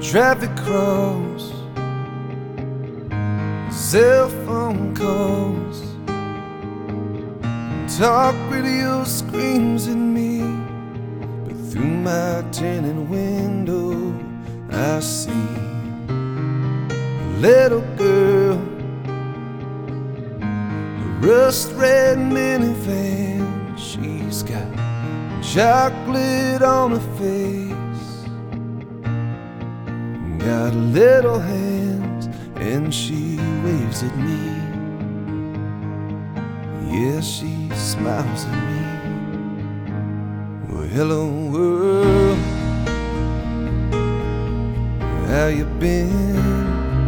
traffic cross, cell phone calls, talk radio screams at me, but through my tinted window I see a little girl, a rust-red minivan. She's got chocolate on her face, got little hands, and she waves at me. Yeah, she smiles at me. Well, hello world, how you been?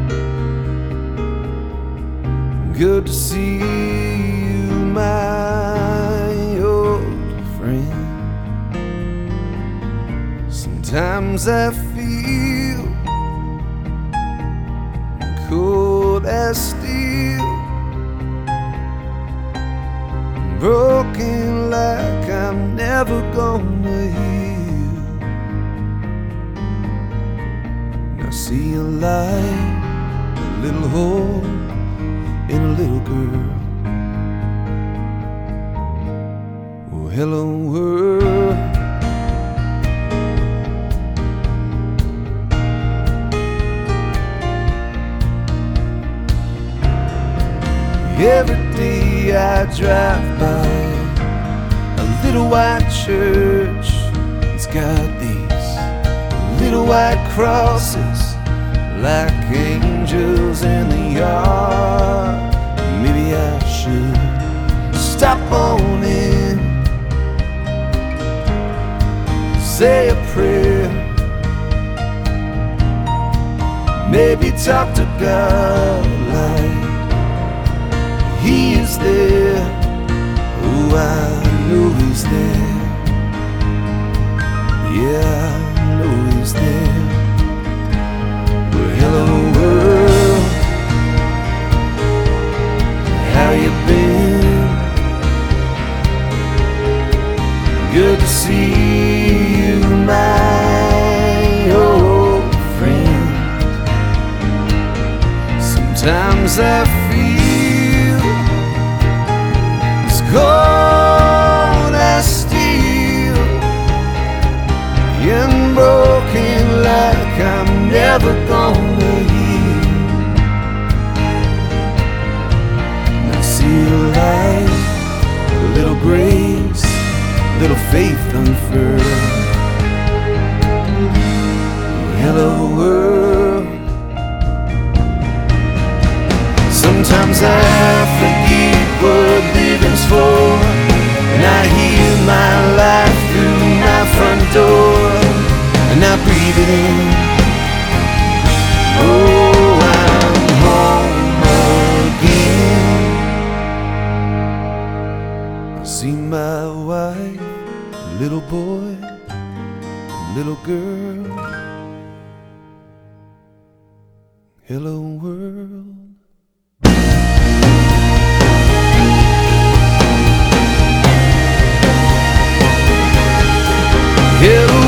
Good to see you, my old friend. Sometimes I feel cold as steel, broken like I'm never gonna heal. I see a light, a little hole in a little girl. Oh, hello world. Every day I drive by a little white church. It's got these little white crosses like angels in the yard. Maybe I should stop on in, say a prayer, maybe talk to God like He is there. Oh, I know He's there. Yeah, I know He's there. Well, hello world, how you been? Good to see you, my old friend. Sometimes I feel cold as steel and broken like I'm never gonna heal. And I see a light, a little grace, a little faith unfurled. Hello world. Sometimes I forget what living's for, and I hear my life through my front door, and I breathe it in. Oh, I'm home again. I see my wife, a little boy, a little girl. Hello world. Hello